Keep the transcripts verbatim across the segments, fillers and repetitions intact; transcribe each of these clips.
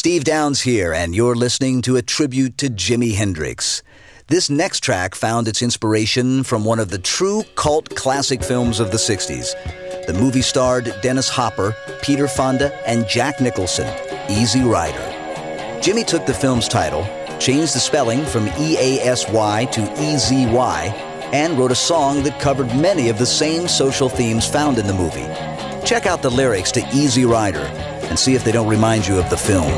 Steve Downs here, and you're listening to a tribute to Jimi Hendrix. This next track found its inspiration from one of the true cult classic films of the sixties. The movie starred Dennis Hopper, Peter Fonda, and Jack Nicholson, Easy Rider. Jimmy took the film's title, changed the spelling from E A S Y to E Z Y, and wrote a song that covered many of the same social themes found in the movie. Check out the lyrics to Easy Rider and see if they don't remind you of the film.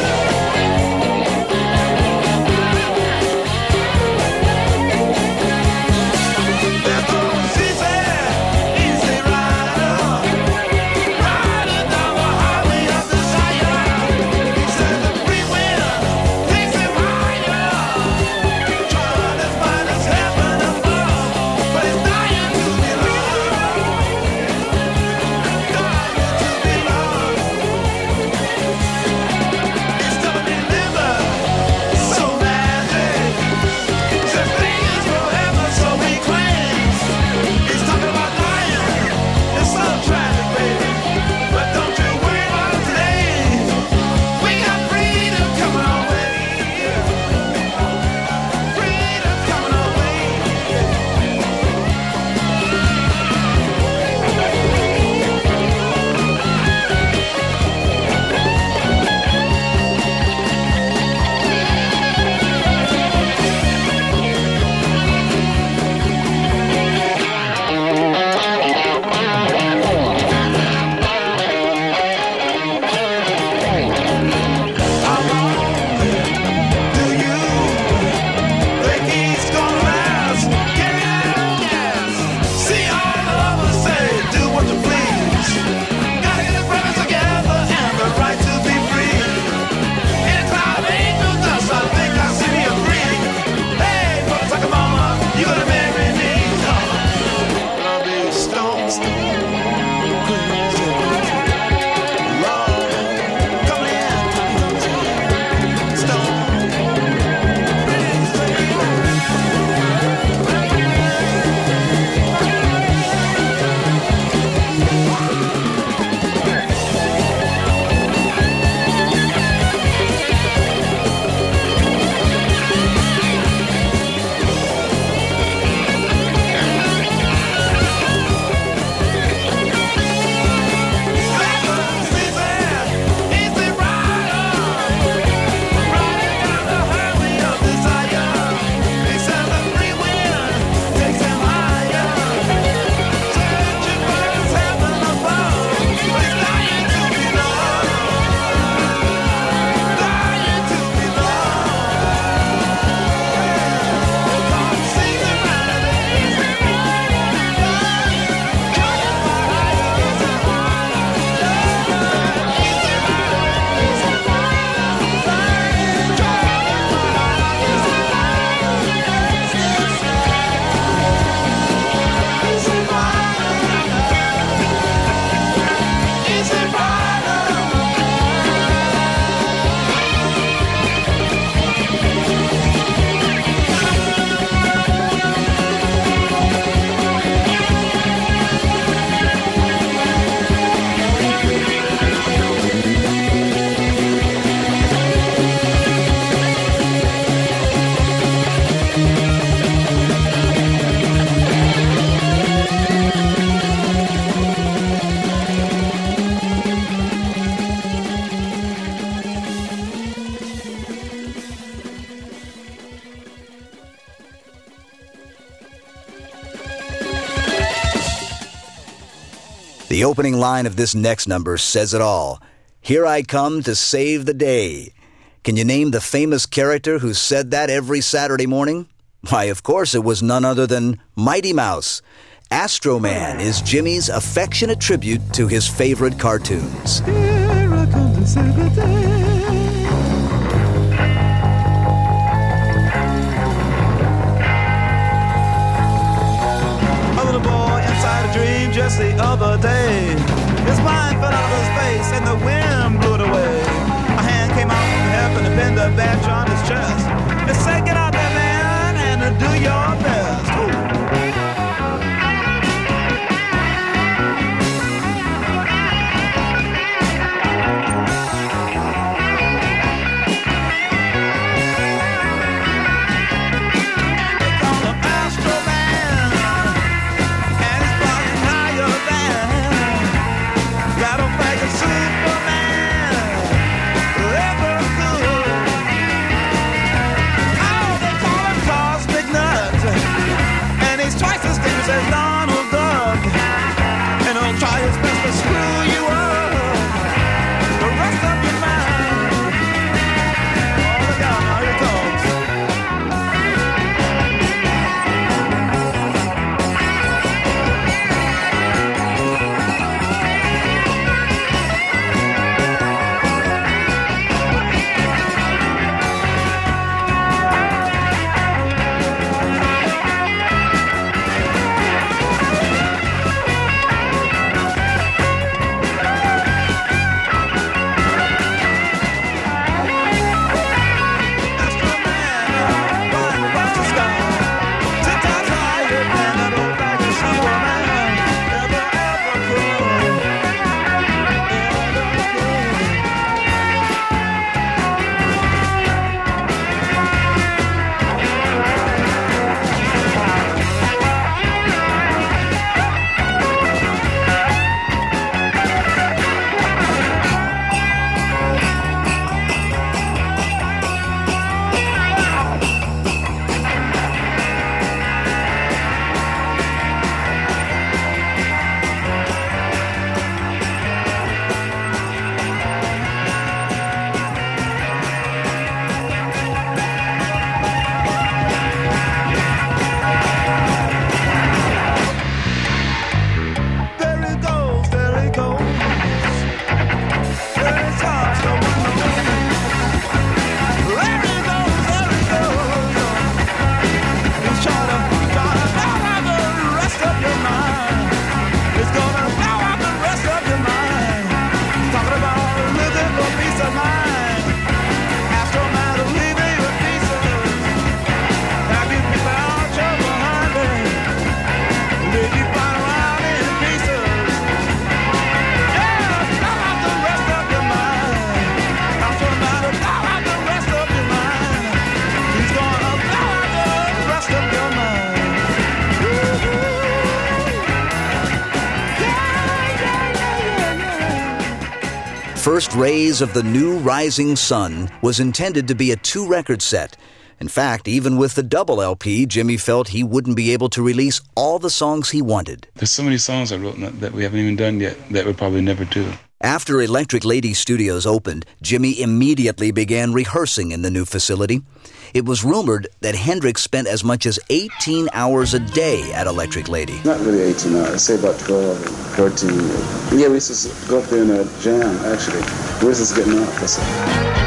The opening line of this next number says it all. Here I come to save the day. Can you name the famous character who said that every Saturday morning? Why, of course, it was none other than Mighty Mouse. Astro Man is Jimmy's affectionate tribute to his favorite cartoons. Here I come to save the day. A little boy inside a dream just the other day. His mind fell out of his face and the wind blew it away. A hand came out from heaven and pinned a badge on his chest. It said, get out there, man, and do your best. Ooh. First Rays of the New Rising Sun was intended to be a two-record set. In fact, even with the double L P, Jimmy felt he wouldn't be able to release all the songs he wanted. There's so many songs I wrote that we haven't even done yet that we'll probably never do. After Electric Lady Studios opened, Jimmy immediately began rehearsing in the new facility. It was rumored that Hendrix spent as much as eighteen hours a day at Electric Lady. Not really eighteen hours, I'd say about twelve or thirteen. Yeah, we used to go up there in a jam, actually. We were just getting off, that's all.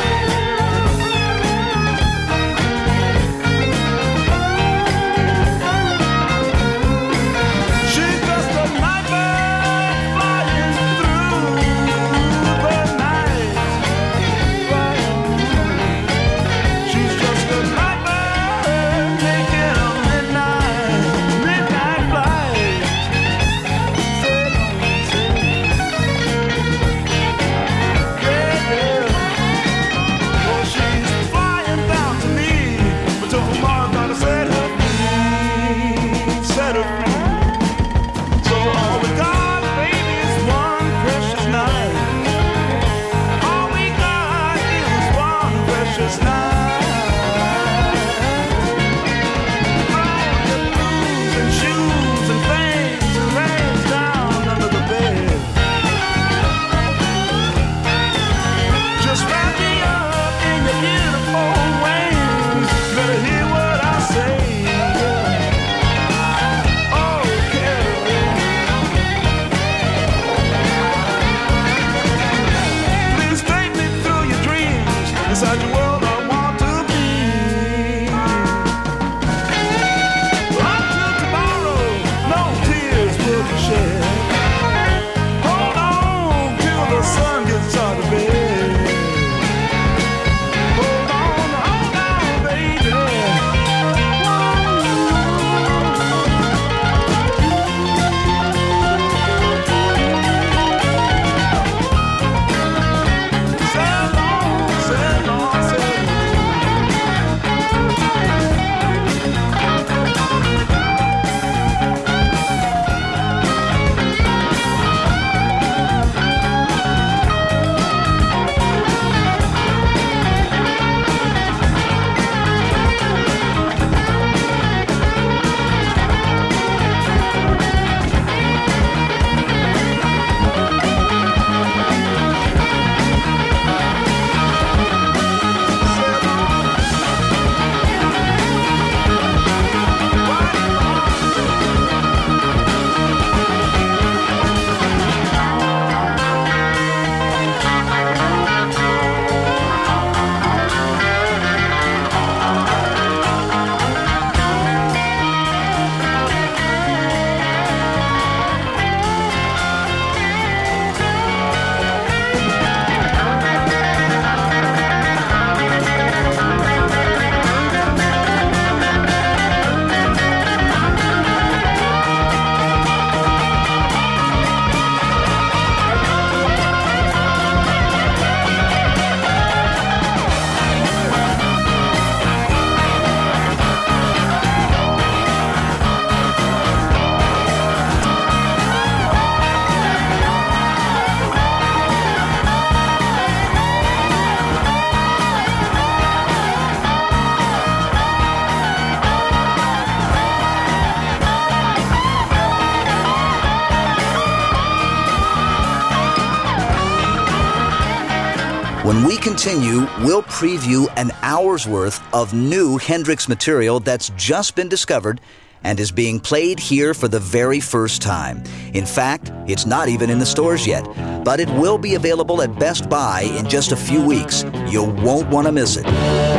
When we continue, we'll preview an hour's worth of new Hendrix material that's just been discovered and is being played here for the very first time. In fact, it's not even in the stores yet, but it will be available at Best Buy in just a few weeks. You won't want to miss it.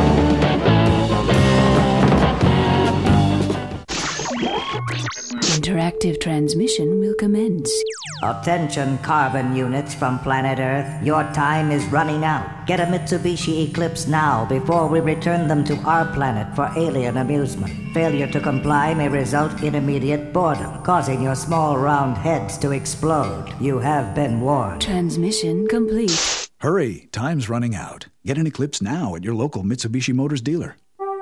Interactive transmission will commence. Attention carbon units from planet Earth. Your time is running out. Get a Mitsubishi Eclipse now before we return them to our planet for alien amusement. Failure to comply may result in immediate boredom, causing your small round heads to explode. You have been warned. Transmission complete. Hurry, time's running out. Get an Eclipse now at your local Mitsubishi Motors dealer.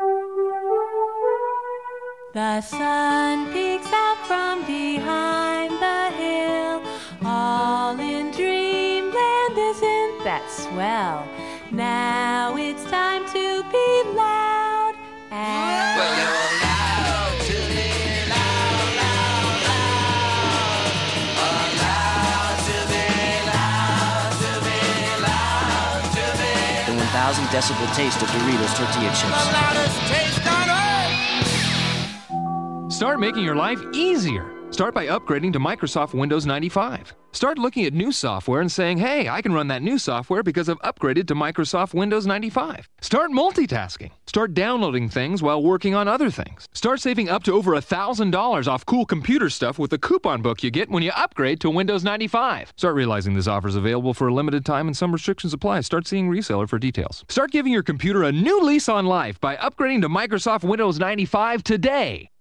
The sun peeks out from behind the hill, all in dreamland is Well, now it's time to be loud and... Well, you're allowed to be loud, loud, loud. Allowed to be loud, to be loud, to be... The one thousand decibel taste of Doritos tortilla chips. The loudest taste on earth! Start making your life easier. Start by upgrading to Microsoft Windows ninety-five. Start looking at new software and saying, hey, I can run that new software because I've upgraded to Microsoft Windows ninety-five. Start multitasking. Start downloading things while working on other things. Start saving up to over one thousand dollars off cool computer stuff with the coupon book you get when you upgrade to Windows ninety-five. Start realizing this offer is available for a limited time and some restrictions apply. Start seeing reseller for details. Start giving your computer a new lease on life by upgrading to Microsoft Windows ninety-five today.